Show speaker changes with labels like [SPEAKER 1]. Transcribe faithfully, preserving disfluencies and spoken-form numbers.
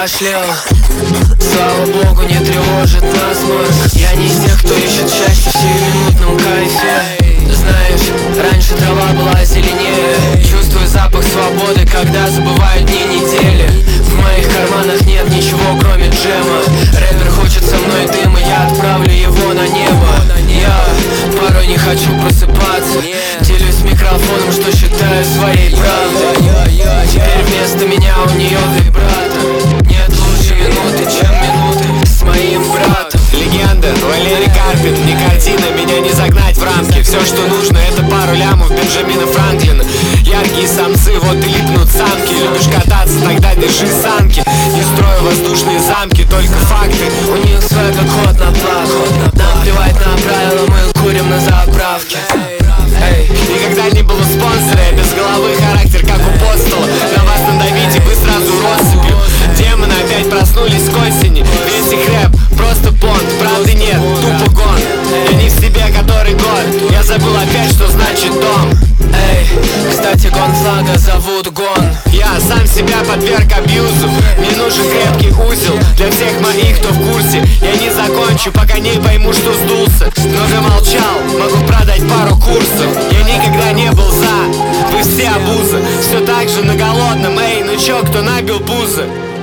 [SPEAKER 1] покашлял. Слава богу, не тревожит насморк. Я не из тех, кто ищет счастье в сиюминутном кайфе. Знаешь, раньше трава была зеленее. Чувствую запах свободы, когда забывают дни недели. В моих карманах нет ничего, кроме джема. Рэпер хочет со мной дыма, я отправлю его на небо. Я порой не хочу просыпаться. Делюсь микрофоном, что считаю своей правдой. Теперь вместо меня у нее вибрато. Нет лучше минуты, чем минуты с моим братом.
[SPEAKER 2] Легенда, Валерий Карпин, не картина, меня не загнать в рамки. Все, что нужно, это пару лямов Бенджамина Франклина. Яркие самцы, вот и липнут самки. Любишь кататься, тогда держи санки. Не строю воздушные замки, только факты.
[SPEAKER 1] У них свой как ход на плах. Нам плевать на правила, мы курим на заправке. Эй.
[SPEAKER 2] Никогда не было спонсора, я без головы, характер как у Постала. На вас надавить и вы сразу россыпью. Демоны опять проснулись к осени. Весь их рэп просто понт, правды нет, тупо гон. Я не в себе который год, я забыл опять, что значит дом.
[SPEAKER 1] Эй, кстати, гон флага зовут Гон.
[SPEAKER 2] Я сам себя подверг абьюзу. Мне нужен крепкий узел для всех моих, кто в курсе. Я не закончу, пока не пойму, что сдулся. Много молчал, могу продать пару курсов. Я никогда не был за, вы все обузы. Все так же на голодном, эй, ну чё, кто набил пузо?